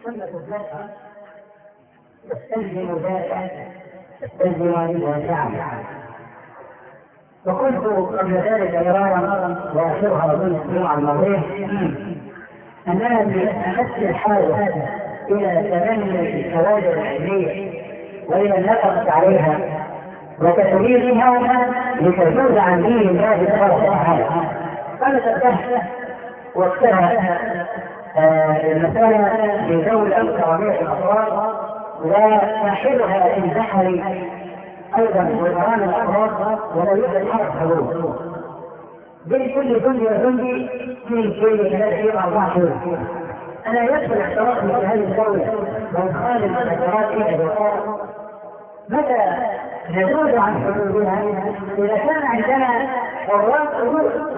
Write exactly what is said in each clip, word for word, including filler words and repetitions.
سنة الزكاة تستلزم ذلك تستلزم الواسعة. وقلت قبل ذلك مرارا واخرها اظن الاسبوع الماضي اننا بنفس الحاجه الى تبني الكوادر العلميه والى النفقه عليها وتطويرها لتفوز عن دين الله تبارك وتعالى. قال تفتح وقتها المسألة في ذوي الكرامية الأفراد وتحلها في البحر أيضا وإمران الأفراد ولا يوجد حرف حلول بين كل جندي وجندي في كل ثلاثين أربعة شهور. أنا يدخل احتراقي في هذه الدولة وإدخال المخدرات إلى الوقار متى نزول عن حدودها إذا كان عندنا حراس حدود.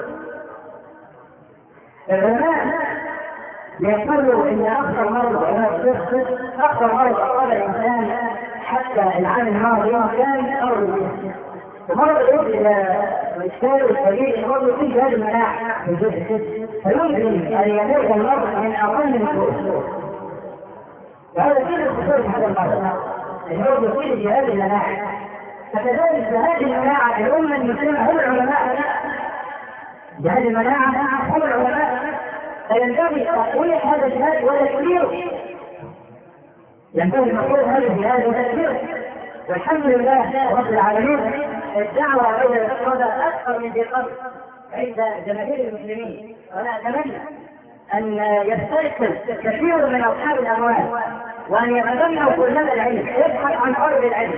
العلماء يقولوا ان اخطر مرض اخطر مرض اصاب الانسان حتى العام الماضي كان مرض ومرض الى الاشكال الكبير المرض فيه هذه المناعه في الجسم فيمكن ان يموت المرض من اقل من اسبوع. وهذا فيه الخطوره هذا المرض المرض فيه جهاز المناعه. فكذلك هذه المناعه الامه المسلمه هم العلماء. جهاز المناعه هم العلماء فينبغي تقوية هذا الجهاز وتكبيره. ينبغي المفروض هذا الجهاز وتكبيره. والحمد لله رب العالمين الدعوة إلى الاقتصاد أكثر من ذي قبل عند جماهير المسلمين. وأنا أتمنى أن يستيقظ كثير من أصحاب الأموال وأن يتبنوا طلاب العلم يبحث عن قرب العلم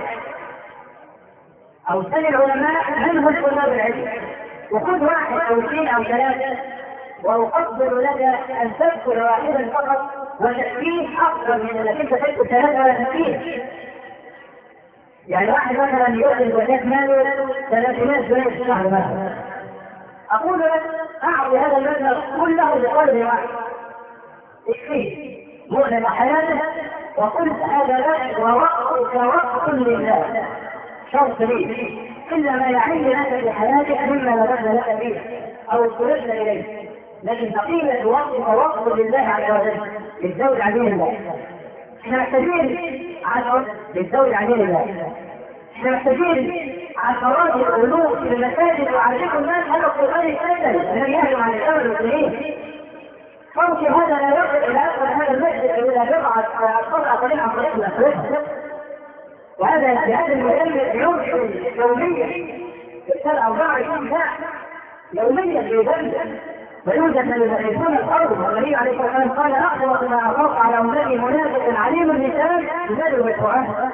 أو سن العلماء من هم طلاب العلم وخذ واحد أو اثنين أو ثلاثة وأفضل لك أن تذكر واحدا فقط وتكفيه أفضل من أنك أنت تذكر ثلاثة ولا تكفيه. يعني واحد مثلا يؤذن وزيت ماله ثلاثمائة جنيه في الشهر مثلا أقول لك أعطي هذا المبلغ كله لقلب واحد اكفيه مؤلم حياته وقل هذا لك ووقتك وقت لله شرط لي إلا ما يعين لك في حياتك مما نبذ لك فيه أو اضطررنا إليه. لكن بقية وقتك وقت لله عز وجل للزوج عدين الله. احنا محتاجين عشر للزوج عدين الله. احنا محتاجين عشرات الألوف في المساجد وعليكم الناس هذا القرآن الكامل الذي يهجم عن الدولة المسلمين. ممكن هذا لا يصل إلى أصل هذا المسجد إلى بضعة أشخاص أقلين عن طريق الأسود. وهذا الجهاز المدمر يمشي يوميا يشتغل أربعة وعشرين ساعة يوميا يدمر ويوجد من يحيطون الأرض. والنبي عليه الصلاة والسلام قال أخلص ما أخاف على أمتي منافق عليم اللسان يزال بالقرآن.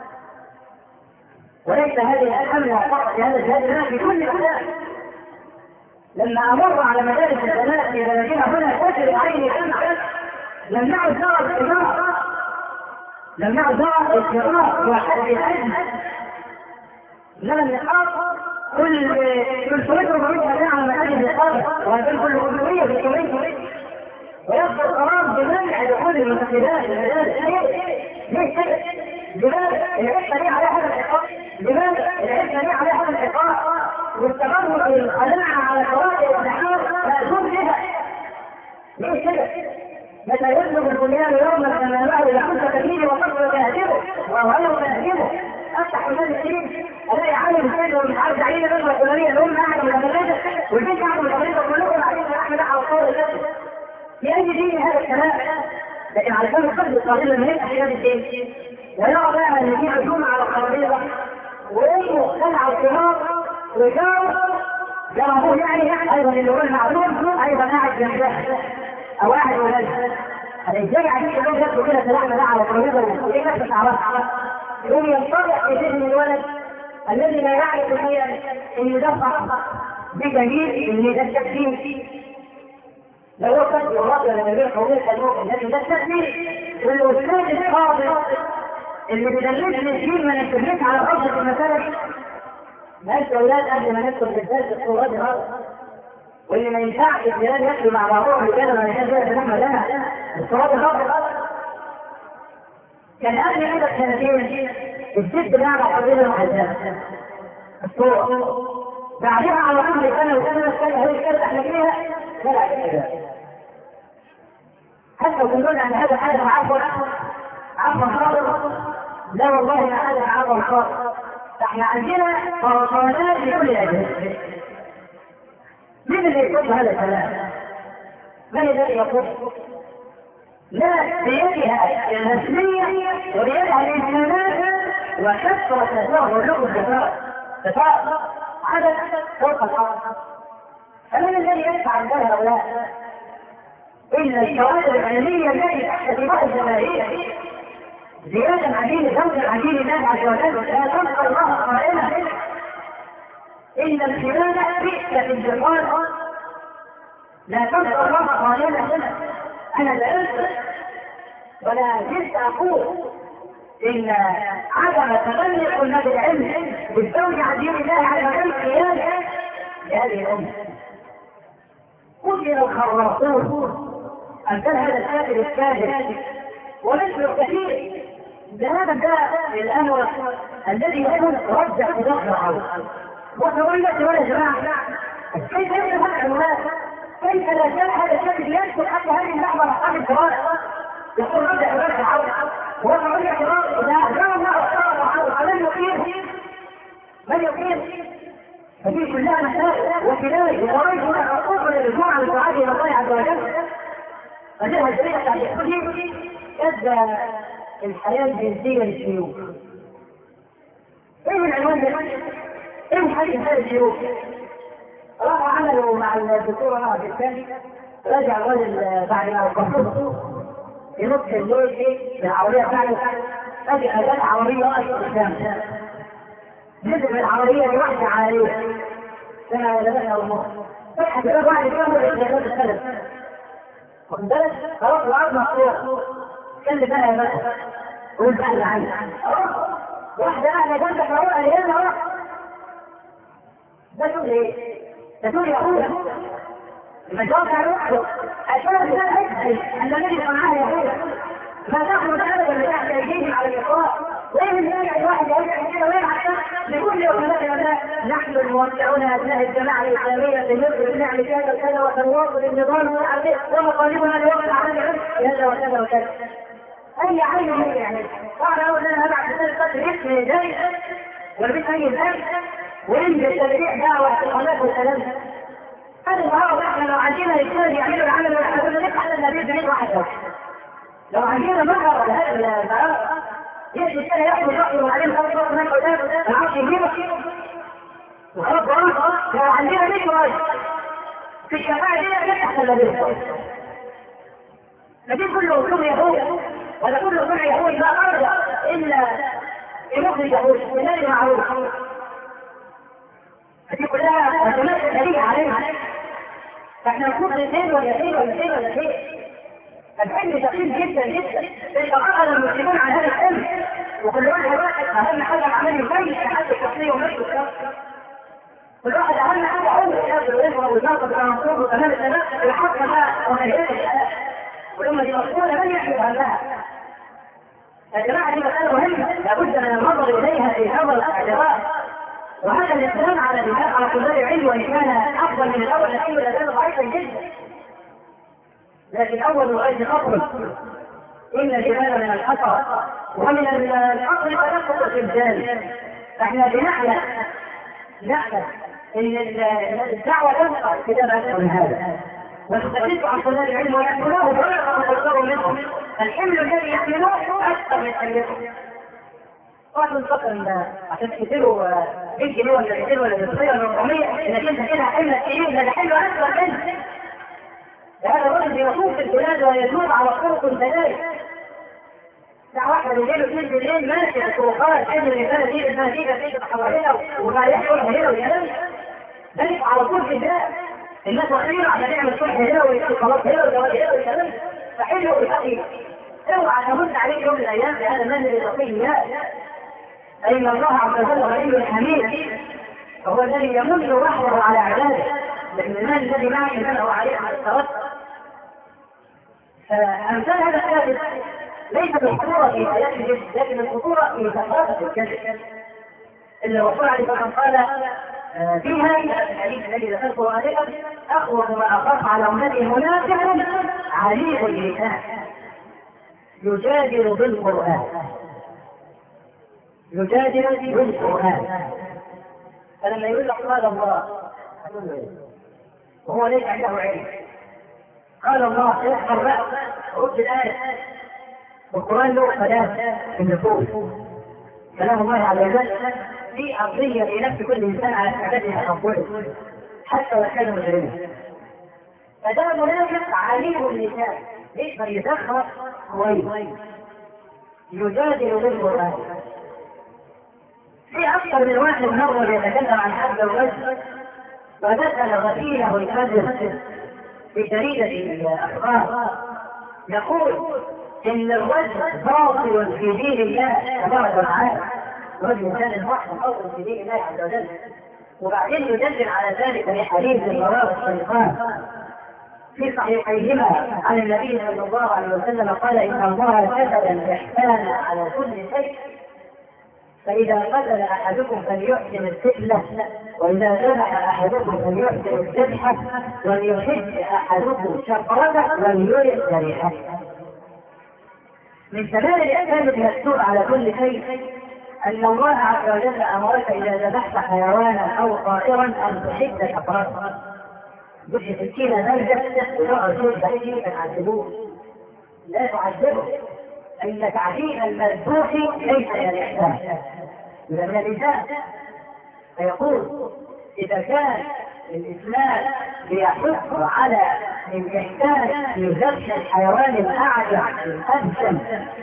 وليس هذه الحملة فقط لهذا الجهاز في كل مكان. لما أمر على مدارس البنات في بلدنا هنا تجري عيني دمعة لم نعد نرى القراءة لم نعد نرى القراءة وحد العلم لا النقاط كل كل سنة ومئة ساعة على مكان الإقامة وهذا كل أسبوعية في الكويت ويصدر قرار بمنع دخول المنتخبات المدارس. ليش كده؟ لماذا؟ العلم ليه على هذا الإقامة؟ لماذا؟ العلم ليه على هذا الإقامة؟ والتبرع بالقناعة على قواعد الإنتحار مأذون بها. ليش كده؟ متى يطلب البنيان يوما كما معه إذا كنت تبنيه وقصر تهدمه وهو يوم تهدمه. افتح مجال السنين الاقي عالم سيد مش عارف تعيين الرجل الفلانيه الام قاعده متمرده والبنت قاعده متمرده كلكم قاعدين احمد على الصور الاسود. لاي دين هذا الكلام؟ لكن علشان يخرج القضيه من هذا الدين ويرى بقى ان في عزومه على الترابيزه وامه خلع الخمار وجاره جاره يعني ايضا اللي هو المعلوم ايضا قاعد جنبها او قاعد ولادها. الرجال عايزين يقولوا جنبه كده سلامه على الترابيزه وايه نفسك عرفها يوم ينطلق في ذهن الولد الذي لا يعرف شيئا ان يدفع بجميل ان ده التكفير. لو وقت الرجل الذي يقول النور الذي ده التكفير والاستاذ القاضي اللي بيدلل الدين ما ينتبهش على ارض المسالك ماشي اولاد قبل ما ندخل في الدرس الصورات هذا واللي ما ينفعش الجيران ياكلوا مع بعضهم كده ما ينفعش ياكلوا لها الصورات هذا كان قبل كده سنتين الست بتاعنا حضرتها محددة الصورة بعدها على طول سنة وسنة سنة هي كده احنا فيها لا كده حتى يقولون ان هذا هذا عفوا عفوا خاطر، لا والله ما هذا عفوا خاطر. فاحنا عندنا قرارات لكل الاجهزه. من اللي يقول هذا الكلام؟ من الذي يقول؟ لا، بيدها الرسميه وبيدها الامكانات وكثره له الدفاع دفاع عدد فوق الحق. فمن الذي يدفع عن هؤلاء؟ إلا الشواهد العلمية التي تحت دماء الجماهير زيادة عن دين زوج عن دين الله عز وجل. لا تلقى الله قائلا إن الخلال بئس في الجمال، لا تلقى الله قائلا. أنا لا أنسى ولا زلت أقول إن عدم تبلغ طلاب العلم بالزوج عن دين الله عز وجل قيادة لهذه الأمة. قتل الخراصون أمثال هذا الكافر الكاذب ومثل الكثير. هذا الداء الأنور الذي يكون رجع ضغطه وتولت ولا جماعة. كيف يمكن هذا الناس؟ كيف لا زال هذا الشكل يدخل حتى هذه اللحظة أصحاب القرآن يقول رجع ضغطه وتولت ضغطه إذا أجرى الله أصحابه من يقيم من يقيم ففي كلها مسائل وكذلك ورأيت هنا حقوق للرجوع عن الدعاء إلى الله عز وجل. فجاء الشريعة عن يحكي أدى الحياة الجنسية للشيوخ. إيه العنوان ده؟ إيه حاجة هذا الشيوخ؟ راحوا عملوا مع الدكتورة نهى الثاني، رجع الرجل بعد ما وقفوه في نصف الليل في العربية بتاعته، فجأة جت عربية واقفة قدامه. نزل من العربية لوحدة عليه كما لبسها الموت. فتحت باب واحد يوم الإجابات الثلاث. واخد بالك؟ خلاص الأرض مقطوعة. كلم بقى يا بقى. قول بقى اللي عندك. واحدة قاعدة جنبك أهو قليلة أهو. ده تقول إيه؟ ده تقول يا أخويا. المجال بتاع لوحده. عشان ده أجهل أن الذي معاه يا أخويا. ما تاخذ أبدا اللي تحت أيديهم على الإقرار. وين يرجع الواحد يرجع كده وين حتى بكل يومنا يا نحن الموسعون أبناء الجماعة الإسلامية في مصر بنعمل كذا وكذا وسنواصل النظام ومطالبنا لوقت العمل كذا وكذا وكذا. أي عين هي يعني؟ قال أول أنا هبعث رسالة قتل اسمي جاي ولبس أي ذلك وينزل تبريع دعوة احتقالات والكلام. هذا النهارده احنا لو عندنا رجال يعملوا العمل واحنا كنا نفتح على النبي بنيت واحد لو عندنا مهر لهذا البعض يجب كان يأخذ الرأي وعليه خمس مرات من قدام العرش يجيبه وخلاص بقى لو عندنا مية رأي في الشفاعة دي نفتح النبي. لكن كله أسلوب يهود ولا كله أسلوب يهود لا أرجع إلا بمخرج يهود وذلك معروف. هذه كلها مسؤوليات دليل عليها. فاحنا نكون الاثنين ولا اثنين ولا اثنين ولا اثنين. العلم دقيق جدا جدا. تتقاعد المسلمون عن هذا العلم وكل واحد واحد اهم حاجه عمل يبين حتى الشخصيه ونفسه الشخص. كل واحد اهم حاجه علم الشاب والعلم والناقد والمنصوب وتمام السلام الحق بقى وهيئه الحياه. والامه دي مسؤوله من يحمل عنها. يا جماعه دي مساله مهمه لابد من النظر اليها في هذا الاعتبار. وهذا الاسلام على الناس على طلاب العلم وان كان افضل من الاول لكن لا زال ضعيفا جدا. لكن اول غير خطر ان الجبال من الحصى ومن الحصر تنقص الجبال. فاحنا بنحلم نحلم ان الدعوه تنقص كتاب اكثر من هذا وتستفيد عن طلاب العلم ويحملوه ويقدروا منهم. الحمل الذي يحملوه اكثر من حملهم. واحد نفكر عشان تشتروا مية جنيه ولا مئتين ولا مئتين ولا أربعمية انك انت كده حمل كبير ده حلو اكثر منه. هذا الرجل يطوف في البلاد ويدور على طرق ثلاث. ساعة واحدة بالليل واثنين بالليل ماشي في الطرقات كل الرسالة دي النتيجة في حوالينا وما يحصل هنا وينام. ذلك على طول في البلاد. الناس واخيرا عشان يعمل صلح هنا ويكتب خلاص هنا وجواز هنا وينام. فحلو الحقيقة. اوعى تمد عليك يوم من الايام بهذا المنزل الرقي. أين الله عز وجل غني حميد فهو الذي يمن وحده على عباده. لكن المال الذي معه يمنه عليه على التوسل. فأمثال هذا الثابت ليس بالخطورة في حياة الجسد لكن الخطورة في ثقافة الجسد. إن الرسول عليه الصلاة والسلام قال فيها الحديث الذي ذكرته آنفا: أخوف ما أخاف على أمتي منافق عليم اللسان يجادل بالقرآن يجادل بالقرآن. فلما يقول لك قال الله وهو ليس عنده علم، قال الله يحفر بقى رد الآية، والقرآن له كلام في النفوس، كلام الله عز وجل في أرضية في نفس كل إنسان على استعداد تقبله حتى لو كان مجرما. فده منافق عليم اللسان يقدر يدخل كويس يجادل بالقرآن. في أكثر من واحد مرة يتكلم عن حد الرجل ودخل غسيله الكذب في جريدة الأخبار يقول إن الرجل باطل في دين الله تبارك وتعالى، رجل كان الوحد باطل في دين الله عز وجل، وبعدين يدلل على ذلك بحديث رواه الشيخان في صحيحيهما عن النبي صلى الله عليه وسلم قال: إن الله كتب الإحسان على كل شيء، فإذا قتل أحدكم فليحسن القتلة، وإذا ذبح أحدكم فليحسن الذبحة، وليحد أحدكم شفرته وليرح ريحه. من تمام الإحسان المكتوب على كل شيء أن الله عز وجل أمرك إذا ذبحت حيوانا أو طائرا أن تحد شفرته. مش سكينة نرجع وتقعد تشوف بحيث تعذبوه، لا تعذبه، أن تعذيب المذبوح ليس من الإحسان، إذا من الإنسان. فيقول إذا كان الإسلام بيحث على الإحسان في ذبح الحيوان الأعجب الأبشم،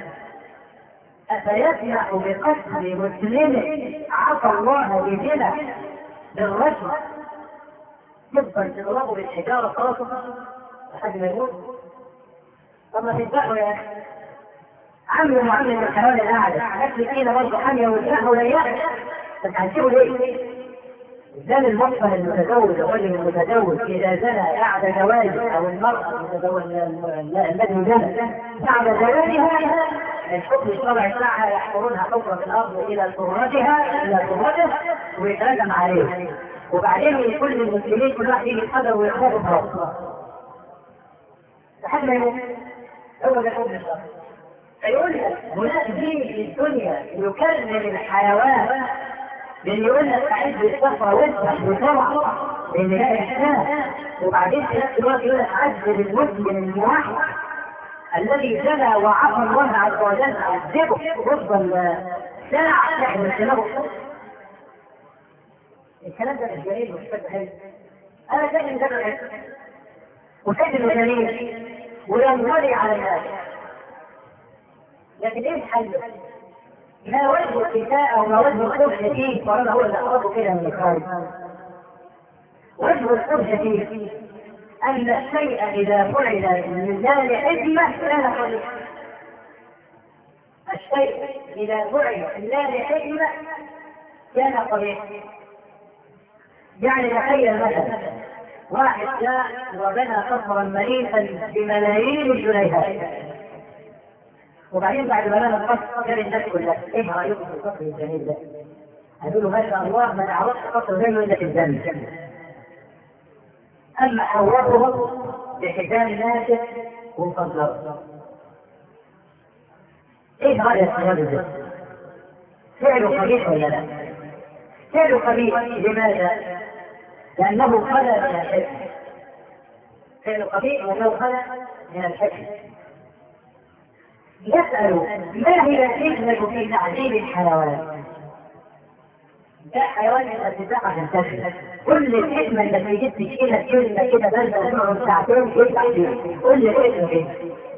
أفيسمح بقتل مسلم عصى الله بزنا بالرجل يبقى تضربه بالحجارة خلاص لحد ما يموت؟ طب ما تذبحه يا أخي، عملوا معاملة الحيوان الأعلى، أكل فينا برضه حامية وذبحه وياه، بس هنسيبه ليه؟ زان المصفى المتزوج الرجل المتزوج إذا زنى بعد زواجه أو المرأة المتزوج الذي زنى بعد زواجها الحكم الشرعي بتاعها يحفرونها حفرة في الأرض إلى فرجها إلى فرجه ويترجم عليه، وبعدين كل المسلمين كل واحد يجي يتحضر ويخرج فرصة لحد ما يموت. هو ده الحكم الشرعي. فيقول لك هناك دين في الدنيا يكرم الحيوان لأن يقول لك تعد الصفرة واذبح بسرعة لأن ده إحسان، وبعدين في نفس الوقت يقول لك عذب المسلم الموحد الذي زنى وعصى الله عز وجل عذبه رب ساعة تحمل دماغه. الكلام ده مش جميل مش حلو. أنا شايف إن ده حلو وشايف إنه جميل وينطلي على الناس، لكن إيه الحل؟ ما وجه الكفاءة وما وجه الخبز فيه؟ وأنا هو اللي أقربه كده من الخارج. وجه الخبز فيه أن الشيء إذا فعل من ذلك حكمة كان خليقا. الشيء إذا فعل من ذلك حكمة كان قبيحا. يعني تخيل مثلا واحد جاء وبنى قصرا مليئا بملايين الجنيهات، وبعدين بعد ما بنى القصر كان الناس كلها ايه رايكم في القصر الجميل ده؟ هتقولوا ما شاء الله ما نعرفش قصر زيه الا في الجنه. اما حوره بحجاب ناسف ومفضل. ايه رايك في هذا ده؟ فعله قبيح ولا لا؟ فعله قبيح. لماذا؟ لأنه خلى من الحكم. فعل قبيح وأنه خلى من الحكم. يسأل ما هي الحكمة في تعذيب الحيوان؟ ده حيوان الارتفاع تنتشر. كل الحكمة اللي في جسمي كده كلمة كده بردة تقعد ساعتين يفتح فيها. كل الحكمة كده.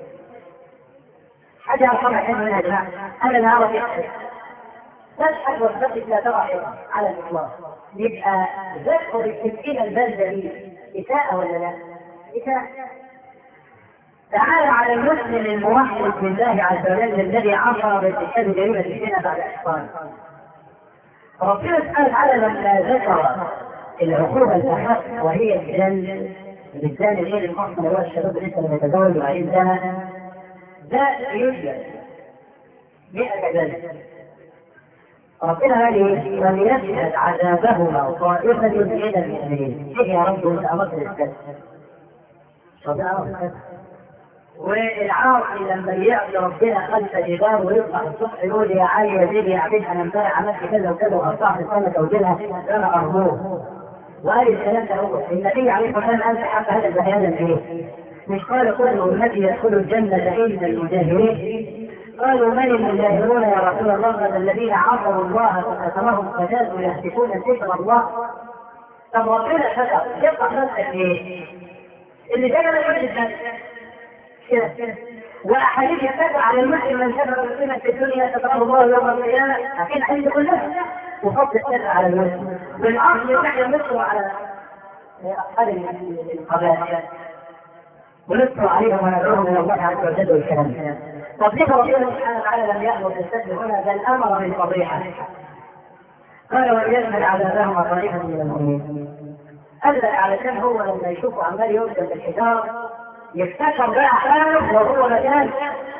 حاجة أرحمها حلوة يا جماعة. أنا لا أعرف يحصل. تشحت وتبقى لا ترى على الإطلاق. يبقى ذكر التسكين البلدة دي إساءة ولا لا؟ إساءة. تعالى على المسلم الموحد بالله عز وجل الذي عصى باتخاذ جريمة الزنا بعد إحصان. ربنا سبحانه وتعالى لما ذكر العقوبة الأخف وهي الجلد بالزاني غير المحصن هو الشباب لسه لم يتزوج وعين زنا ده يجلد مئة جلد. ربنا قال ايه؟ وليشهد عذابهما طائفة من المؤمنين. ايه يا رب انت امرت الكذب؟ ربنا امر الكذب. والعاصي لما يعصي ربنا خلف جدار ويصبح الصبح يقول يا علي يا زيد يا عبيد انا امبارح عملت كذا وكذا وقطعت السنه وجلها انا ارجوه. وقال الكلام ده هو النبي عليه الصلاه والسلام قال حتى هذا البيان ايه؟ مش قال كل امتي يدخل الجنه الا المجاهرين؟ قالوا من المجاهرون يا رسول الله؟ قال الذين عصوا الله فكتمهم فزادوا يهتكون ذكر الله. طب ربنا فتح يفتح نفسك ايه؟ اللي جاي ده يقول الجنه كده. واحاديث يتبع على المسلم من كفر مسلما في الدنيا ستره الله يوم القيامه. اكيد حديث كلها وفضل الشرع على المسلم بالاصل نحن نصر على اصحاب القبائل ونصر عليهم وندعوهم الى الله عز وجل والكلام. طب ليه ربنا سبحانه وتعالى لم يامر بالسجن هنا بل امر بالفضيحه؟ قال وليشهد عذابهما طائفه من المؤمنين. قال علشان هو لما يشوفه عمال يرسل بالحجاره يفتكر بقى حاله لو هو مكان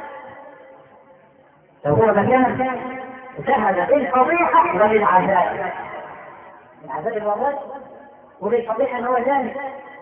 لو هو مكان شهد بالفضيحه وللعذاب. العذاب الوضع وللفضيحه ان هو جانب.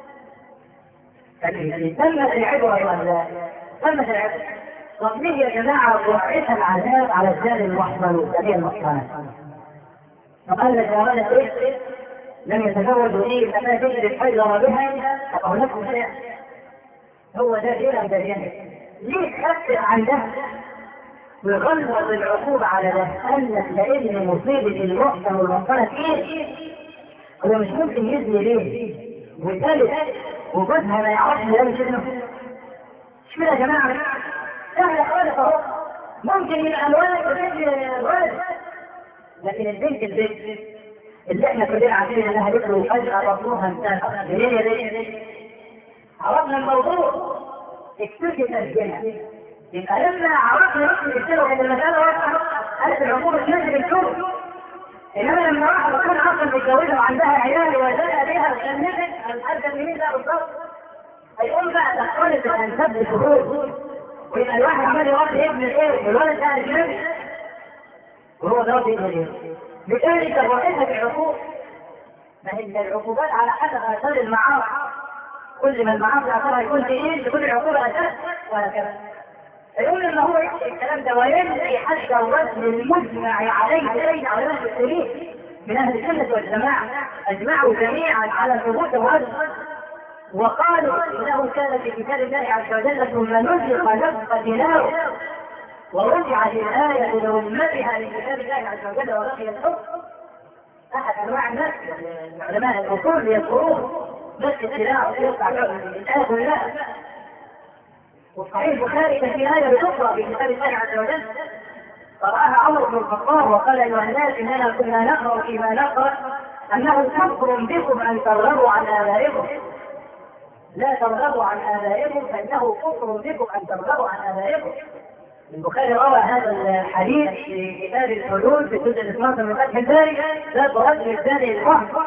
تمت العبره ولا تمت العبره؟ طب ليه يا جماعه وقعت العذاب على الجانب المحصن هي المحصنه؟ فقال لك يا ولد ايه؟ لم يتزوجوا ايه فما تجد الحجر بها فقال لكم شيء. هو ده إله ده جانب. ليه تخفف عن ده ويغلظ العقوبة على ده؟ أنك لأن مصيبة المحسن والمحسنة فيه هو مش ممكن يزني ليه؟ وثالث وجودها ما يعرفش ده مش ابنه. مش كده يا جماعة؟ سهل خالص أهو. ممكن يبقى الولد وتجي الولد لكن البنت البنت اللي احنا كلنا عارفين انها ذكر وفجأة بطنها انتهى. ليه ليه؟ عرفنا الموضوع اكتشف الجنة. يبقى لما عرفنا نفس الكتاب ان المسألة واضحة قالت العقوبة تنزل الكل. انما لما واحد تكون اصلا متجوزة وعندها عيال وزاد بيها وشنفت هنقدم لمين ده بالظبط؟ هيقول بقى تحولت الانساب بالشهور ويبقى الواحد عمال يربي ابن الايه والولد ده اجنبي وهو ده ربي ابن الايه. بالتالي تبعتها بالعقوبة. ما هي العقوبات على حسب اثار المعاصي. كل ما المعاصي اثرها يكون تقيل لكل العقوبة اساس وهكذا. يقول ان هو يحكي الكلام ده وينفي حتى الوزن المجمع عليه بين علماء المسلمين من اهل السنه والجماعه اجمعوا جميعا على ثبوت الوزن وقالوا انه كان في كتاب الله عز وجل ثم نزق نزق تلاوه ورجعت الايه لامتها من كتاب الله عز وجل ورقي الحكم. احد انواع الناس علماء الاصول يذكرون بس التلاوه يقطع الايه كلها. وصحيح البخاري كان في آية بتقرأ في كتاب الله عز وجل قرأها عمر بن الخطاب وقال أيها الناس إننا كنا نقرأ فيما نقرأ أنه كفر بكم أن ترغبوا عن آبائكم. لا ترغبوا عن آبائكم فإنه كفر بكم أن ترغبوا عن آبائكم. البخاري روى هذا الحديث في كتاب الحدود في الجزء الاثناشر من فتح الباري باب رجل الثاني البحر.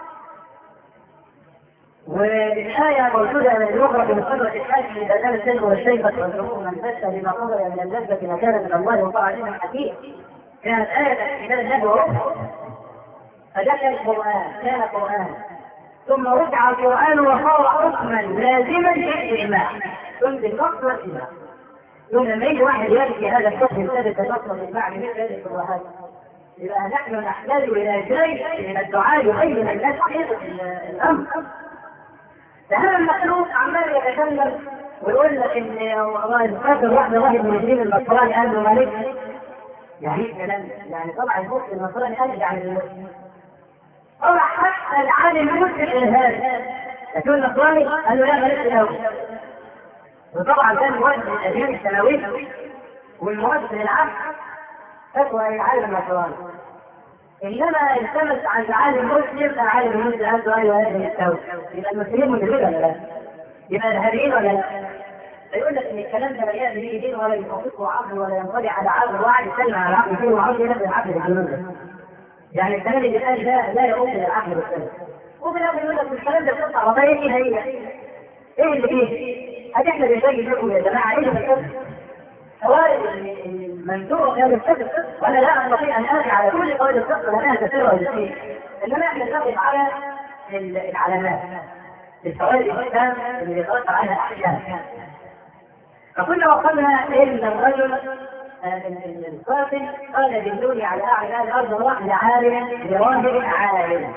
والآية موجودة من الأخرى في مصدر الحاكم إذا كان السلم والشيخة والحكم من بس لما قضى من اللذة مكانا من الله وقع علينا الحكيم. كانت آية في كتاب الله ورفع فده كان القرآن كان قرآن ثم رجع القرآن وصار حكما لازما في الإجماع ثم بالنص والإجماع. ثم لما يجي واحد يأتي هذا الحكم يبتدئ تنص الإجماع من مثل هذه الشبهات يبقى نحن نحتاج إلى جيش من الدعاء يبين الناس حقيقة الأمر. فهذا المخلوق عمال يتكلم ويقول لك ان والله الكافر واحد واحد من المسلمين النصراني قال له مالك يعني كلام يعني طبعا المسلم النصراني قال يعني المسلم طبعا حتى العالم المسلم هذا لكن النصراني قال له لا مالك الاول. وطبعا كان موجه الاديان السماويه والموجه للعبد فتوى العالم النصراني. انما التمس عن عالم مسلم عالم مسلم عنده ايوه هذه التوبه يبقى المسلمين مدركين ولا لا؟ يبقى الهادئين ولا لا؟ يقول لك ان الكلام ده لا يأتي به دين ولا يوافقه عقل ولا ينطلي على عقل واحد يسلم على عقل فيه وعقل ينبه العقل بالجنون. يعني الكلام اللي قال ده لا يؤمن العقل بالسلم. وفي الاخر يقول لك الكلام ده بتطلع وضعيه ايه هي؟ ايه اللي فيه؟ هل احنا بنبين لكم يا جماعه ايه اللي بنقول؟ خوارج المنذور في هذا الفقه، وانا لا استطيع ان ارجع على كل قول الفقه لانها تسير وتسير، انما احنا نقف على العلامات الفوائد الاسلام اللي يترتب عليها الاحكام. فكنا وصلنا ان الرجل القاتل قال دلوني على اعلى الارض واحد عالم براهب عالم.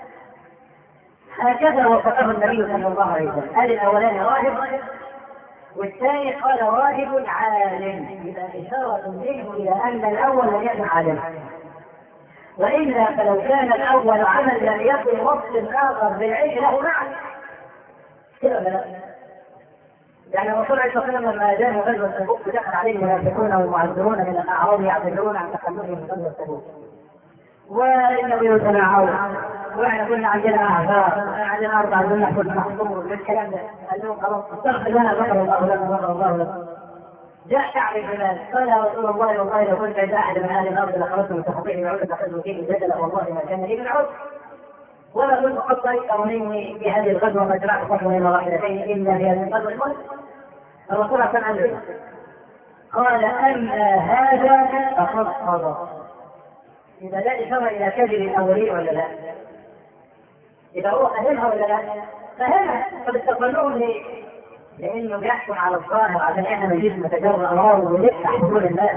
هكذا وصفه النبي صلى الله عليه وسلم، قال الاولاني راهب والثاني قال راهب عالم، إذا إشارة منه إلى أن الأول لم يكن عالما، وإلا فلو كان الأول عمل لم يكن وصف الآخر بالعلم له معنى. كده لا يعني الرسول عليه الصلاة والسلام لما جاء غزوة تبوك دخل عليه المنافقون والمعذرون من الأعراب يعتذرون عن تحملهم من غزوة تبوك، والنبي يتناعون واحنا قلنا عندنا اعذار، عندنا اربع عندنا نحفظ محظور بالكلام ده، قال لهم خلاص استغفر لنا غفر الله لنا غفر الله لنا. جاء شعب الجبال قال يا رسول الله والله لو كنت عند احد من اهل الارض لخرجت من تخطيط من عود تخذوا فيه الجدل والله ما كان لي من عود، ولا كنت قد طريق امرين في هذه الغزوه ما جمعت خطوه واحدتين الا في هذه الغزوه الموت. الرسول كان عنده قال اما هذا فقد قضى. إذا لا إشارة إلى كذب الأولين ولا لا؟ إذا هو فهمها ولا لا؟ فهمها، فبتقبلوه ليه؟ لأنه بيحكم على الظاهر عشان إحنا نجيب نتجرأ أمرار ونفتح حلول الناس.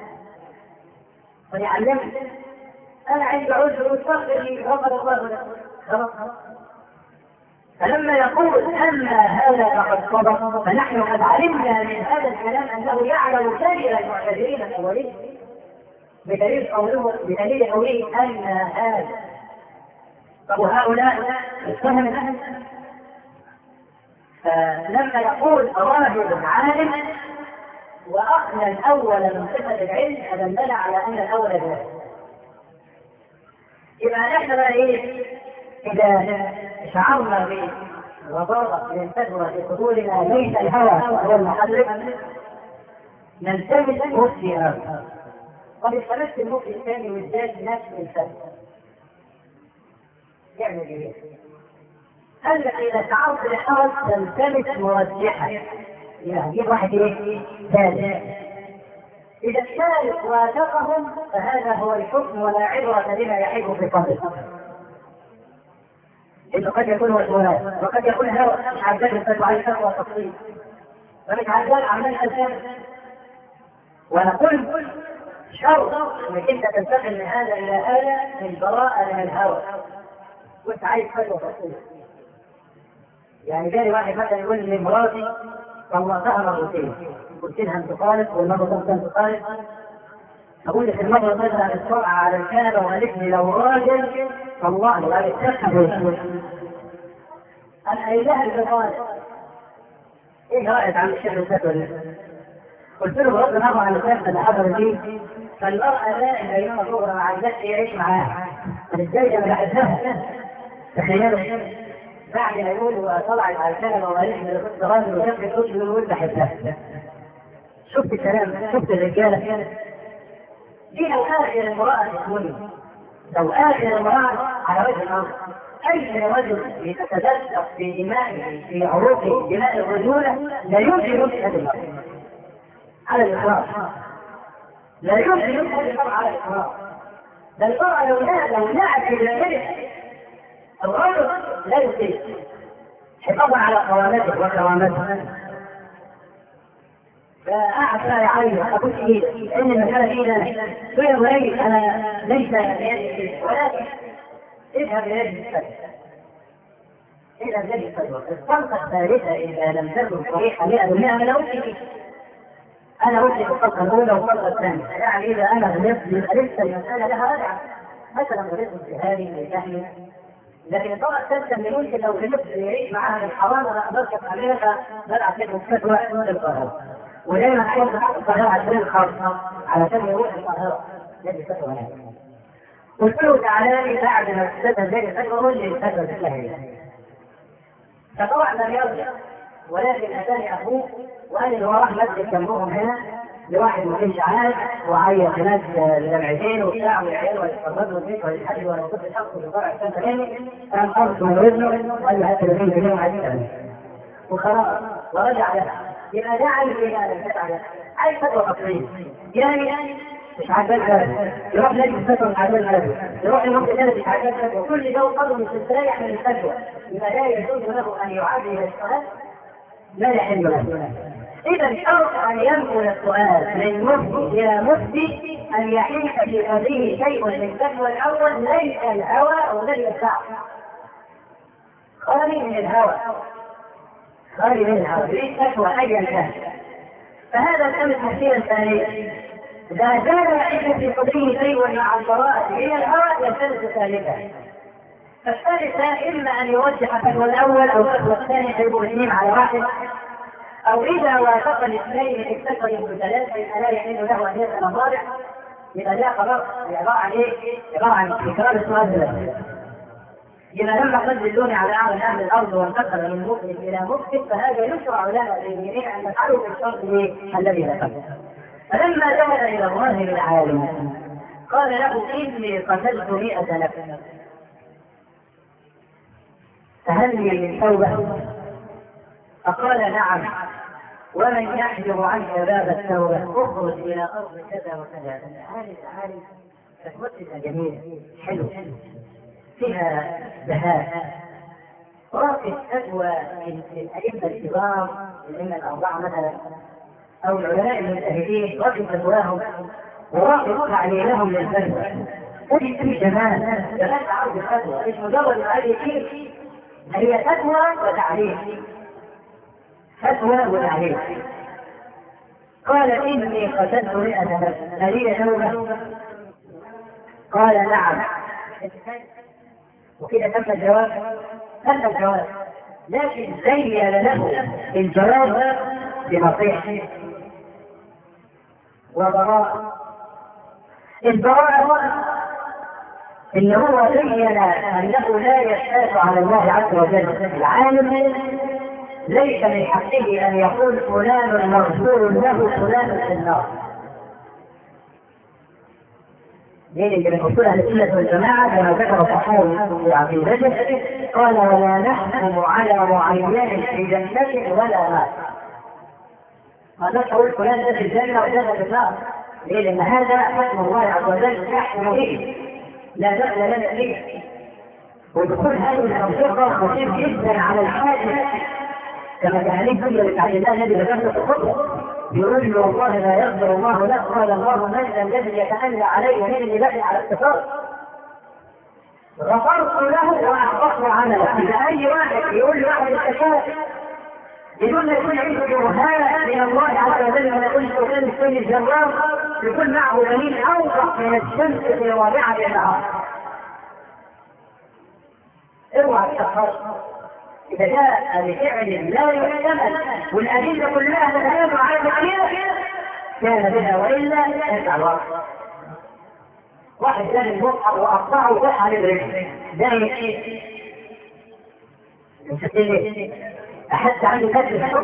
فيعلمني أنا عندي عذر واستغفر لي غفر الله لك. خلاص. فلما يقول أما هذا فقد صدق، فنحن قد علمنا من هذا الكلام أنه يعلم كثير المعتذرين الأولين. بدليل قوله بدليل قوله أن هذا. وهؤلاء الفهم الأهل فلما يقول راجل عالم وأخذ الأول من صفة العلم فدل على أن الأول ذلك. إذا نحن بقى إيه؟ إذا شعرنا بوضاءة من فتوى في صدورنا ليس الهوى هو المحرك نلتمس مفتي آخر. قد استمدت المفتي الثاني والثالث نفس الفتوى. يعمل ايه؟ قال لك اذا شعرت بالحرج تلتمس مرجحا، يعني يجيب واحد ايه؟ ثالث. اذا الثالث وافقهم فهذا هو الحكم ولا عبرة بما يحب في قلبه. إنه قد يكون مسؤولا وقد يكون هوى مش عجال الفتوى على فتوى تفصيل ومش عجال اعمال الفهم. ونقول شرط انك انت تنتقل من هذا الى هذا البراءة من الهوى وانت عايز فتوى تفصيل. يعني جاري واحد مثلا يقول لي مراتي طلقتها مرتين، قلت لها انت طالق والمرة انت طالق، اقول لك المرة تطلع السرعة على الكنبة وقالت لي لو راجل طلقني وقالت تسحب انا قايلها بطالق. ايه رايك عن الشيخ الفتوى ده؟ قلت له بغض النظر عن الكلام اللي حصل فيه فالمرأة لا يوم الظهر ما عندهاش يعيش معاها الزوجة ما بحثها. تخيلوا بعد ما يقول طلعت على الكنبة وقالت لي كنت راجل وشفت الكتب ويقول بحثها. شفت الكلام، شفت الرجالة دي لو آخر المرأة تكون لو آخر المرأة على وجه الأرض أي رجل يتدفق في دمائه في عروقه دماء الرجولة لا يمكن هذا الأمر على الإخراج، لا يمكن هذا الأمر على الإخراج. بل المرأة لو لو نعت في الجرح الرجل لا يصيب حفاظا على قوامته وكرامته. فأعطى يعين أقول إيه إن المسألة إيه غير غير أنا ليس بيدي ولكن اذهب إلى الفتوى. اذهب إلى الفتوى. الطلقة الثالثة إذا لم تكن صريحة مئة بالمئة من أوصي أنا أوصي الطلقة الأولى والطلقة الثانية. يعني إذا أنا غلبت لسه المسألة لها رجعة مثلا غلبت في هذه الجهل، لكن الطلقة الثالثة اللي ممكن لو غلبت يعيش معها الحرام أنا أقدرش أعملها بلعب لكم فتوى للقاهرة. ودائما أحب أحط القاهرة عشان الخاصة علشان يروح القاهرة لدي فتوى هنا. قلت له تعالى لي بعد ما استدى زي الفتوى قول لي الفتوى الإسلامية. فطبعا لم يرجع ولكن أتاني أخوه وقال لي هو راح مسجد جنبهم هنا لواحد ما كانش عارف وعيط هناك لجمعتين وبتاع والعيال ويتفرجوا البيت ويتحدوا ولا كنت شخص في فرع السنة ثاني كان خلص من وزنه وقال له هات ثلاثين جنيه وعايز وخلاص ورجع لها. يبقى ده عايز ايه؟ انا مش عايز عايز فتوى تقليد يعني مش عاجبك يروح نادي فتوى مش عاجبك يروح يروح نادي مش عاجبك وكل ده قدر مش تستريح من الفتوى يبقى لا يجوز له ان يعاد الى السؤال لا يحل له. إذا شرط أن ينقل السؤال من مفتي إلى مفتي أن يحيح في هذه شيء من الفتوى الأول ليس الهوى أو الذي يدفعه خالي من الهوى خالي من الهوى ليس فتوى أيا كان. فهذا الأمر تفسيرا ثانيا إذا كان يحيح في قضيه شيء مع البراءة من الهوى يختلف ثالثا. فالثالثة إما أن يوجه فتوى الأول أو فتوى الثاني فيبقوا اثنين على واحد، أو إذا وافق الاثنين اكتفى بثلاثة فلا يحل له أن يسأل الرابع. إذا لا خلاص عبارة عن إيه؟ عبارة عن تكرار السؤال ثلاثة. إذا لم يقل اللون على أعلى أهل الأرض وانتقل من مفسد إلى مفسد فهذا يشرع لنا للجميع أن نفعله بالشرط الذي ذكرته. فلما ذهب إلى الراهب العالم قال له إني قتلت مئة نفس فهل لي من توبة؟ فقال نعم ومن يحجب عنك باب التوبة اخرج إلى أرض كذا وكذا. تعالي تعالي فتوتها جميلة حلو فيها بهاء راقب فتوى من الأئمة الكبار الأئمة الأربعة مثلا أو العلماء المجتهدين راقب فتواهم وراقب تعليلهم للفتوى. تجد في جمال جمال عرض الفتوى مش مجرد هذه شيء هي فتوى وتعليل فتوى وتعليل. قال إني قتلت مئة نفس هل هي توبة؟ قال نعم. وكده تم الجواب تم الجواب لكن زين له الجواب بنصيحة وبراء. البراء إن هو بين أنه لا يشتاق على الله عز وجل. العالم ليس من حقه أن يقول فلان مغفور له فلان في النار. دين اللي من أصول أهل السنة والجماعة كما ذكر الصحابي في عقيدته قال ولا نحكم على معين في جنة ولا نار. ما تقول فلان ده في الجنة وده في النار ليه؟ لأن هذا حكم الله عز وجل يحكم به لا دخل لنا فيه. ودخول هذه الأنشطة خطير جدا على الحاجة كما تعليم فجر تعالى الله الذي ذكرته في الخطبة يقول له والله لا يغفر الله له قال الله من الذي يتألى عليه من اللي بقي على اتصال غفرت له وأحبطت عمله. إذا أي واحد يقول لواحد التشاؤم يقول لك يكون عنده برهان من الله عز وجل ولا يقول سفيان الثاني الجرار يكون معه دليل أوضح من الشمس في رابعة النهار. اوعى تتخرج إذا جاء بفعل لا يحتمل والأدلة كلها تتعامل على الحقيقة كان بها وإلا يرجع الوقت. واحد كان المصحف وأقطعه وفتح على الرجل ده ايه؟ أحد عنده كتب الحب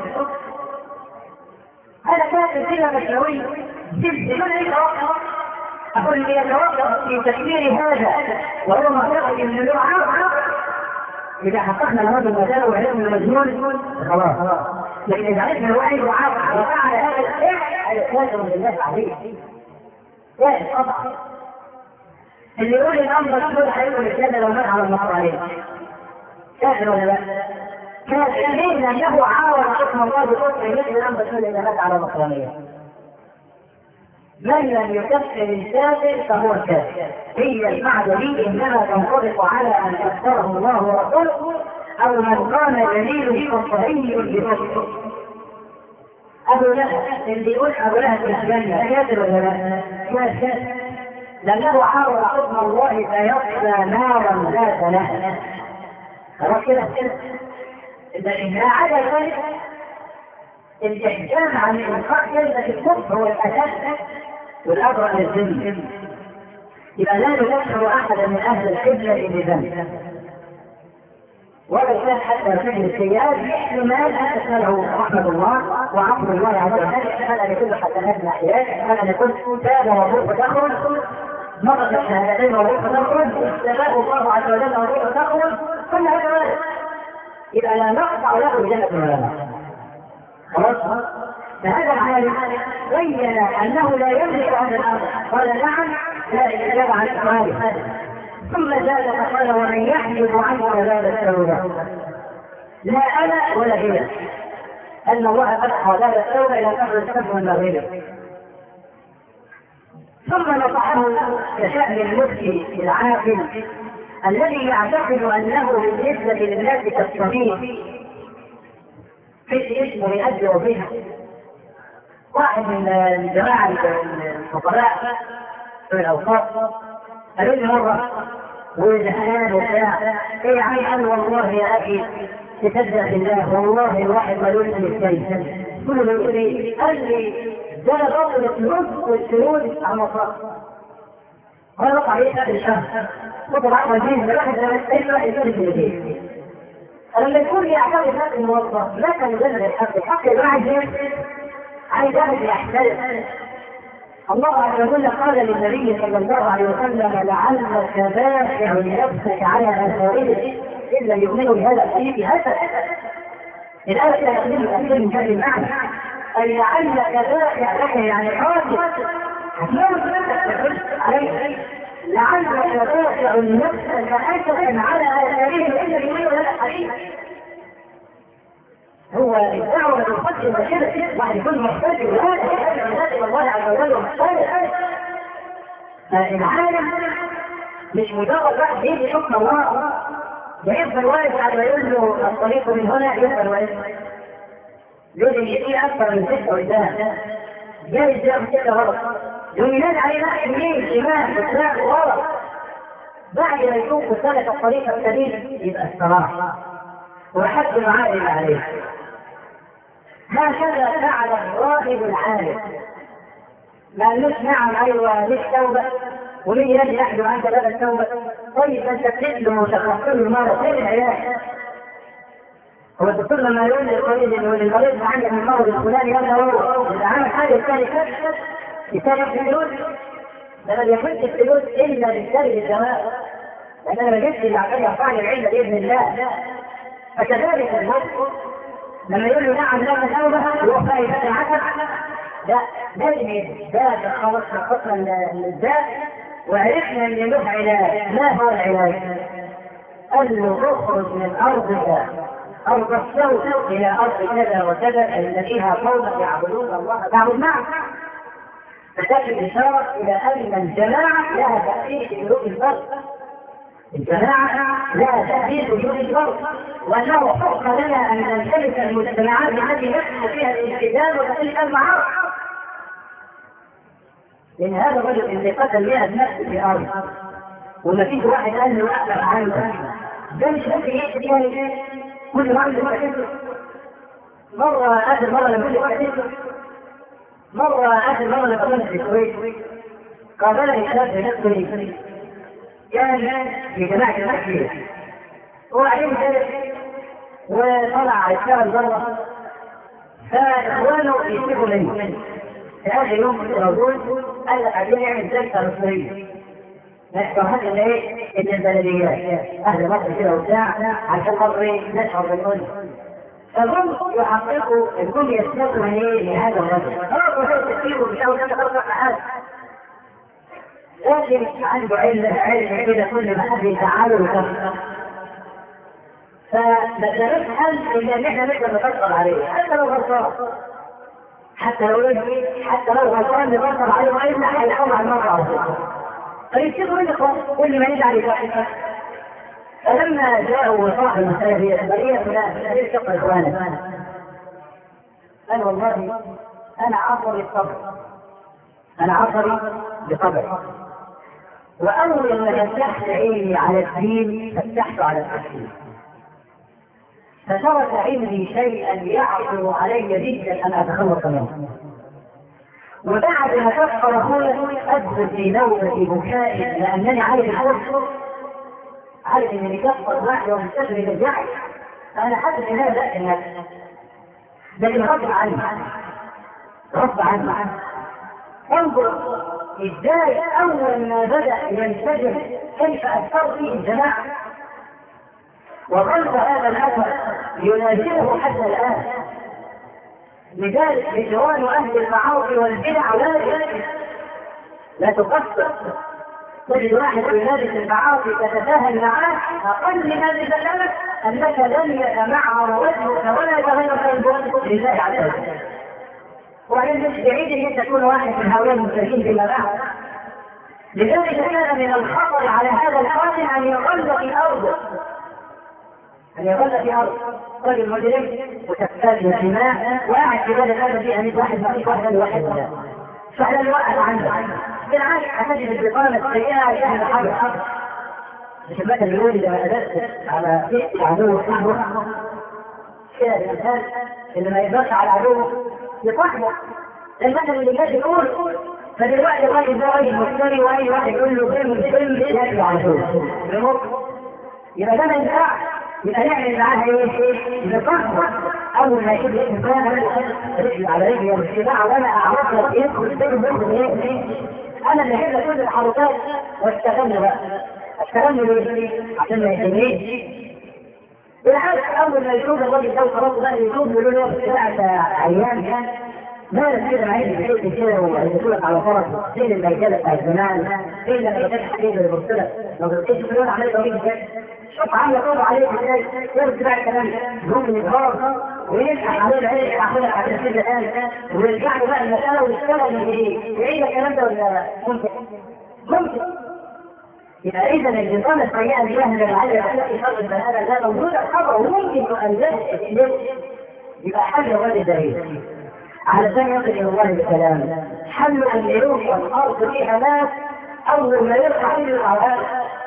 هذا كاتب كده مشروي جد من يتوقع أقول لي يتوقع في تكبير هذا وهو معتقد من اللغة. إذا حققنا هذا المجال وعلم المجنون خلاص. لكن إذا عرفنا الوعي وعرف وفعل هذا الشيء هذا كافر بالله عليه كافر طبعا. اللي يقول الأمر الرسول هيقول الجنة لو مات على النصرانية كافر ولا لا؟ كافر لأنه عاون حكم الله بكفر مثل الأمر الرسول إذا مات على النصرانية. من لم يكفر الكافر فهو كافر. هي القاعدة دي إنما تنطبق على أن كفره الله ورسوله أو من قام دليله صحيح بنفسه. أبو لهب اللي يقول أبو لهب في الجنة كافر ولا لا؟ كافر لأنه عارض حكم الله فيصلى نارا ذات لهب. خلاص كده إذا إذا عدا ذلك الإحكام عن إنقاذ كلمة الكفر هو الأساس والأبرأ للذنب. يبقى لا يذكر أحدا من أهل القبلة بذنب ولا كان حتى فعل السيئات احتمال أن تسأله رحمة الله وعفو الله عز وجل احتمال أن يكون حسناتنا أحياء احتمال أن يكون تاب وروح تخرج مرة الشهادتين وروح تخرج استفاء الله عز وجل وروح تخرج كل هذا وارد. يبقى لا نقطع له بجنة ولا لا. خلاص فهذا العالم بين انه لا يملك هذا الامر، قال نعم لا اجاب عن سؤاله، ثم زاد فقال ومن يحجب عنك باب التوبه لا انا ولا هي، ان الله فتح باب التوبه الى قبر السبع والمغرب. ثم نصحه كشأن المفتي العاقل الذي يعتقد انه بالنسبه للناس كالطبيب في اسم يؤدي بها. واحد من الجماعه الفقراء في الاوقاف قالوا لي مره وزهقان وبتاع ايه عايز قال والله يا اخي تصدق بالله والله الواحد ملوش للكيس. كله يقول لي قال لي ده ضرب الفلوس والفلوس على مصر غلط عليه هذا الشهر وطبعا وزين الواحد الا يجوز الجديد. لما يكون يعتقد هذا الموظف لا كان يجلد الحق، الحق الواحد عايز واحد يحترم. الله عز وجل قال للنبي صلى الله عليه وسلم لعلك باخع نفسك على اثارهم الا يؤمنوا بهذا الحديث هذا. الآية تقدم الأخير من هذه المعنى أي لعلك باخع لك يعني قادر عليه لعلك باخع نفسك أسفا على آثارهم إلا يؤمنوا بهذا الحديث. هو الدعوة للقدس كده واحد يكون محتاج إلى الله عز وجل ومحتاج. العالم مش مجرد واحد يجي حكم الله يفضل واقف على يقول له الطريق من هنا يفضل واقف لازم يجي أكثر من ستة قدام جاي يجي ستة غلط يقول ينادي عليه ناحية يمين شمال قدام غلط. بعد ما يكون سلك الطريق السليم يبقى الصراحة وحد معارض عليه. هكذا فعل الراهب العالم ما قالوش نعم ايوه ليش توبه وليه يجي يحدث عنك باب التوبه. طيب انت تسلم وتخفض له مره فين العلاج؟ هو الدكتور لما يقول للمريض انه المريض عندك من المرض الفلاني يلا هو اذا عمل حاجه الثاني كشف يسالك فلوس ده ما بياخدش الفلوس الا بالسبب الدواء لان انا ما جبتش اللي عشان يرفعني العلم باذن الله. فكذلك المرض لما يقول له نعم لا توبه يروح بقى يفتح العسل لا لازم ده خلاص خطنا الداء وعرفنا ان له علاج. ما هو العلاج؟ قال له اخرج من ارضك ارض السوء الى ارض كذا وكذا التي فيها قوم يعبدون الله تعبد معه. فتجد اشاره الى ان الجماعه لها تاثير في سلوك الفرد. الجماعه لها تاثير في سلوك الفرد وانه حق لنا ان نمتلك المجتمعات التي يحصل فيها الالتزام وتلك المعاصي. لان هذا الرجل اللي قتل مئة نفس في الارض وما فيش واحد قال له اقلق عنه ده مش ممكن يحكي فيها كل ما عنده واحد مره اخر مره لما كل واحد مره اخر مره لما كنا في الكويت قابلني شاب نفسه كان في جماعه المسجد وبعدين ذلك وطلع يشتغل بره فاخوانه يشتكوا منه. في هذا اليوم الرجل قال لك عايزين نعمل جلسه مصريه نحكي هذا الايه ان البلديات اهل مصر كده وبتاع عشان خاطر نشعر بالكل. فهم يحققوا الكل يستفيدوا من ايه من هذا الرجل. خلاص وهي تسيبه بيحاول ان يخلق حاجه لكن عنده علم علم كده كل ما حد يزعله ويكفر. فما نفهم ان احنا نقدر نفكر عليه حتى لو غلطان حتى لو حتى لو غلطان نفكر عليه والا هيحاول على المره على طول. فيشتغلوا منه كل ما يجعل يضحك. فلما جاءوا صاحب المسألة هي البرية فلان هذه شق إخوانا قال والله أنا عصري الصبر أنا عصري بصبر وأول ما فتحت عيني على الدين فتحت على التحكيم فترك عندي شيئا يعصر علي جدا أن أتخلص منه. وبعد ما كفر أخويا أدخل في نوبة بكاء لأنني عارف الحرص عارف ان اللي كفر واحد ومستشفى بالجعل فانا حاسس ان هذا الناس لكن غصب عني غصب عني انظر ازاي اول ما بدا ينفجر كيف اثر فيه الجماعه وظل هذا الاثر ينازله حتى الان. لذلك إخوان أهل المعاصي والبدع لا لا تقصر. تجد واحد يمارس المعاصي تتساهل معاه، أقل من هذه الدلالة أنك لن يتمعر وجهك ولا يتغير قلبك لله عز وجل. وبعدين مش بعيد أن تكون واحد من هؤلاء المسلمين فيما بعد. لذلك كان من الخطر على هذا القائم أن يظل في أرضه، أن يظل في أرضه رجل مجرم وتفساد الدماء وقاعد في بلد هذا فيها مئة واحد ما فيش واحد واحد ولا فعلا الوقت عنده. بالعكس هتجد البطانة السيئة يهل حرب. مش المثل اللي يقول إذا أدرت على عدو صاحبه كده الإنسان اللي ما يقدرش على عدوه يصاحبه. المثل اللي جاي يقول فدلوقتي الراجل ده راجل مشتري واي واحد يقول له فيلم فيلم ياكل على طول. يبقى ده ما ينفعش. يبقى نعمل معاها ايه؟ نصحه اول ما يجيب الانسان رجل على رجل والاتباع وانا اعرفه يدخل فيه بيدخل ايه؟ انا اللي هجيب كل الحركات واستغل بقى. استغل ليه؟ عشان ما يهمنيش. بالعكس اول ما يشوف الراجل ده وخلاص بقى يشوف يقول له بتاع عيان مالك كده معايا بيت كده ويقولك على فرص فين الميدانة بتاع الزمان فين لما بتاعت حقيقة اللي بصلك لو بتاعت مليون عمال يقول ازاي شوف عامل يقول عليك ازاي يرد بقى الكلام ده من الغار ويفتح عليه العين يحولك على السجن الآن ويرجع له بقى المسألة ويشتغل من جديد يعيد الكلام ده ولا ممكن؟ ممكن. يبقى إذا الجنطانة السيئة اللي يهدى العالم التي فرض البني آدم ده موجودة خبر وممكن تؤلف يبقى حل غير دليل. علشان يصل الى الله بالكلام حل الملوك والارض فيها ناس اول ما يرفع فيه العواد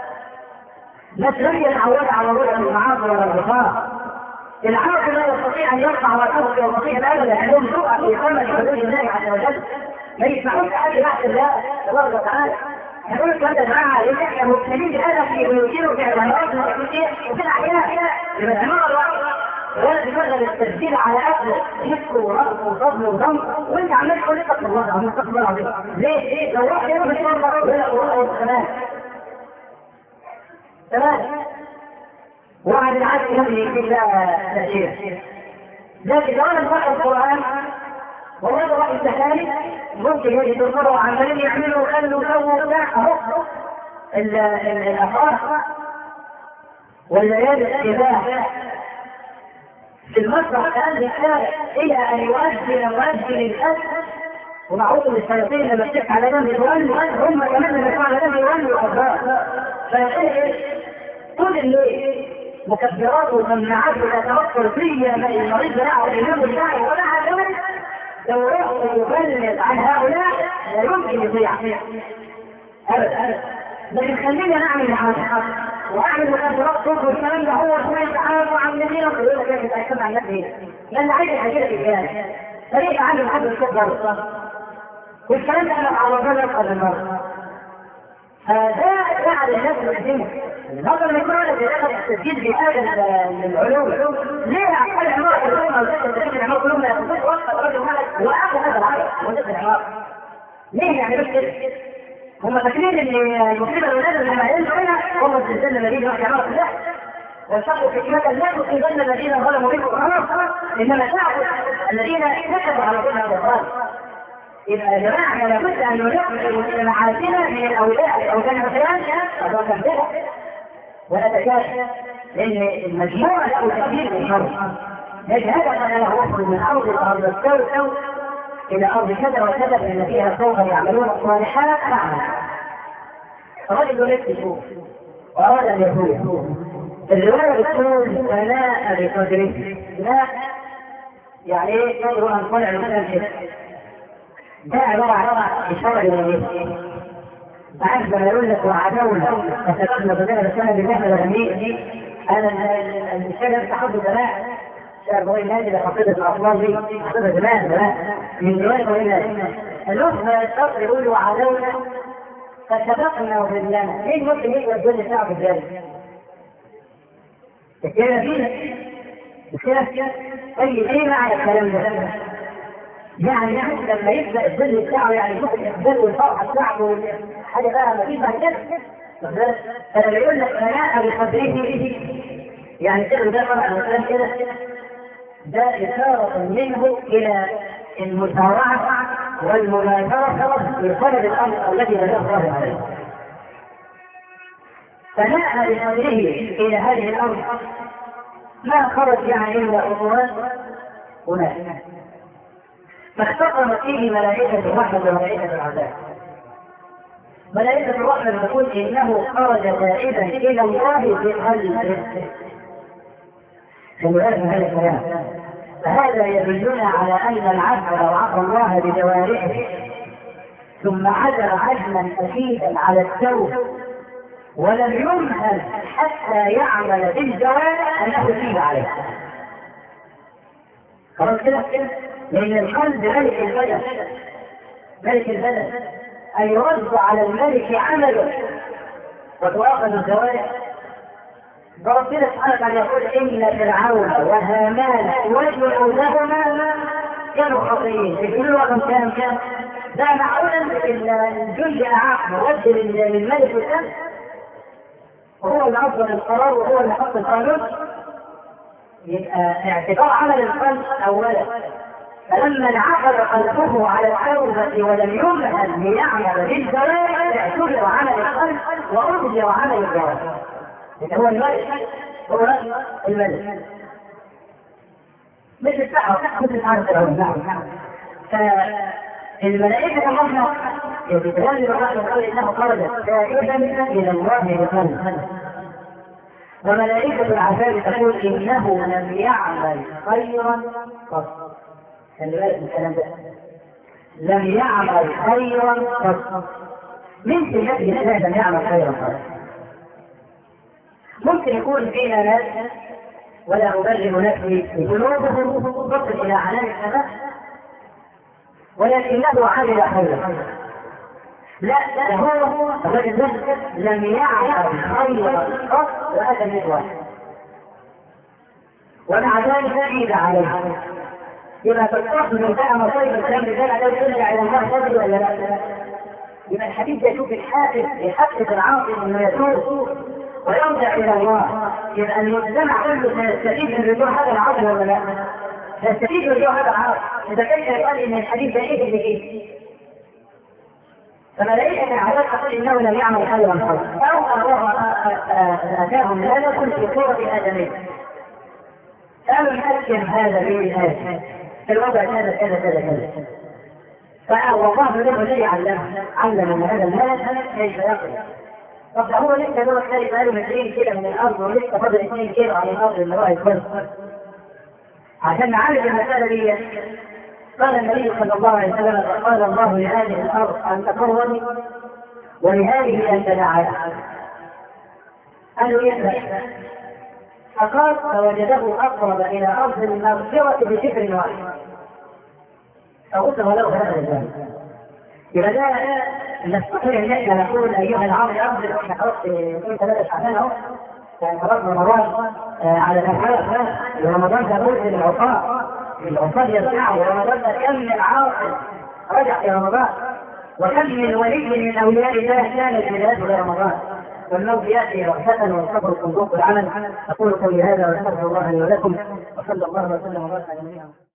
ناس لم يتعود على روح المعاصي ولا الرفاه. العاقل لا يستطيع ان يرفع ويقف ويستطيع ابدا لانهم تقع في ثمن حدود الله عز وجل. ما يسمعوش احد بعد الله تبارك وتعالى. يقول لك انت جماعه عليك احنا مبتلين بهذا في بيوتنا وفي عمارات وفي الاحياء يبقى العماره الواحده ولا تشغل التسجيل على اكل شك ورق وفضل وضم وانت عمال تقول لك الله عمال تقول الله عظيم ليه؟ ايه؟ لو واحد يوم الشرطه ولا تمام تمام واحد العادي يبني يجيب لها تأشيرة. لكن لو انا بقرا القران والله ده راي التحالي ممكن يجي تنظروا عمالين يعملوا وخلوا وسووا وبتاع اهو الافراح والليالي الاتباع في المسرح كان يحتاج الى ان يؤذن مؤذن الاذن ومعروف الشياطين لما تشك على جنب يولوا هم كمان لما يكونوا على جنب يولوا الابرار فيقول طول الليل مكبرات وممنوعات ولا تمثل فيا ما المريض بتاعه الامام بتاعه ولا حاجه لو رحت يبلغ عن هؤلاء لا يمكن يضيع ابدا. لكن خلينا نعمل حاجه واعمل مكبرات صوت والكلام ده هو شويه تعالوا عاملين يقول لك كيف تتاكد عن نفسه لان عايز الحاجات الكلام فريق عنده حد الكبر والكلام ده انا على بالك قبل المره فده جعل الناس الدين هذا اللي يكون لك ياخذ التسجيل في هذا العلوم ليه احد العماره العلوم او تسجيل العماره كلهم ياخذ وقت الرجل مالك واخذ هذا العمل وجد العماره ليه يعني بس كده هم فاكرين ان المصيبه الاولاد اللي ما ينزلوا منها هم الزلزال الذي يروح عماره الله وشقوا حكمه الله وسجن الذين ظلموا منكم خلاص انما شعبوا الذين كتبوا على كل هذا الظالم. إذا يا جماعة لابد أن ننقل معاشنا من الأولاد أو كان مثلا هذا كان ده ونتكافئ لأن المجموعة أو تكبير الشر لكن هذا أنا له وصل من أرض الأرض السوء إلى أرض كذا وكذا لأن فيها سوف يعملون الصالحات معنا. رجل يكتشف وأراد أن يقول الرواية بتقول فناء بقدره لا يعني إيه قدر أن طلع مثلا ده عبارة عن إشارة للميت بعد ما يقول لك وعدونا فتكون بدنا السنة اللي احنا بنميه أنا المثال ده حب زمان شعر بغير النادي اللي حطيت الأطلال دي حطيتها زمان زمان من دلوقتي بغير النادي اللحظة الشطر يقول وعدونا فسبقنا وبدلنا مين ممكن يقوى الجزء بتاعه في الجزء؟ كده فيه كده طيب ايه معنى الكلام ده؟ يعني نحن لما يبدأ الظل بتاعه يعني يشوف الإقبال والفرحة بتاعته حاجة بقى ما فيش بعد كده فلما يقول لك فناء بقدره يعني كده ده فرق مثلا كده ده إشارة منه إلى المسارعة والمبادرة في طلب الأمر الذي بدأ الله عليه. فناء بأمره إلى هذه الأرض ما خرج يعني إلا أموات هناك، فاختصمت فيه ملائكة الرحمة وملائكة العذاب. ملائكة الرحمة تقول إنه خرج تائبا إلى الله بقلبه. فلذلك هذا الكلام، فهذا يدلنا على أن العبد لو عصى الله بجوارحه ثم عزم عزما شديدا على التوبة ولم يمهل حتى يعمل بالجوارح أنه يتيب عليه. خلاص كده؟ لأن القلب ملك البدن، ملك البدن أن يرد على الملك عمله وتؤاخذ الجوارح. فربنا سبحانه وتعالى يقول إن فرعون وهامان وجنودهما كانوا خاطئين. يقولوا لهم كان كان ده معقولا الجند أعاق مرد للملك والأمن وهو اللي أصدر القرار وهو اللي حط القانون. يبقى اعتبار عمل القلب أولا، فلما انعقد قلبه على التوبة ولم يمهل ليعمل بالجوارح اعتبر عمل القلب وأرجع عمل الجوارح. هو الملك، هو الملك مش السحر، مش السحر فرعون. فالملائكة الرحمة يتجلى الرحمة قال إنه خرج تائبا إلى الله بقلبه، وملائكة العذاب تقول إنه لم يعمل خيرا قط. خلي بالك من الكلام ده، لم يعمل خيرا قط. من في نفسه لم يعمل خيرا قط. ممكن يكون فينا ناس ولا أبرر نفسي قلوبهم تصل إلى عنان السماء ولكنه عمل خيرا. لا لا هو الرجل لم يعمل خيرا قط وأتى من واحد ومع ذلك زيد عليه. إذا تتصل من بقى مصيب الكلام بذلك عليه يرجع إلى الله فضل ولا لا؟ يبقى الحديث يشوف الحافظ يحفز العاصي إنه يتوب ويرجع إلى الله. يبقى المجتمع كله سيستفيد من رجوع هذا العاصي ولا لا؟ سيستفيد من رجوع هذا العاصي. إذا كيف يقال إن الحديث ده إيه اللي فيه؟ فملائكة العذاب تقول إنه لم يعمل خيرا قط أو الله أتاهم هذا كل في صورة آدمية. قالوا نحكم هذا بالآية في الوضع كذا كذا كذا كذا. فالله له الذي علمه علم من هذا الملك كيف يقرأ. طب هو لسه دور ثالث قالوا مترين كده من الأرض ولسه فضل اثنين كيلو على الأرض اللي رأي الفرق. عشان نعالج المسألة دي قال النبي صلى الله عليه وسلم قال الله لهذه الأرض أن تكرمني ولهذه أن تدعي. قالوا يسمع فقال فوجده أقرب إلى أرض المغفرة بشكر واحد فقلت له هذا الجانب. إذا لا نستطيع أن احنا نقول أيها العرب أرض احنا خلاص في ثلاثة شعبان أهو يعني خلاص رمضان على الأحوال رمضان تقول للعصاة العصاة يرجعوا ورمضان كم من عاصم رجع في رمضان وكم من ولي من أولياء الله كانت بدايته لرمضان والموت يأتي رغبة والصبر صندوق العمل. أقول قولي هذا وأستغفر الله لي ولكم وصلى الله وسلم وبارك على نبينا.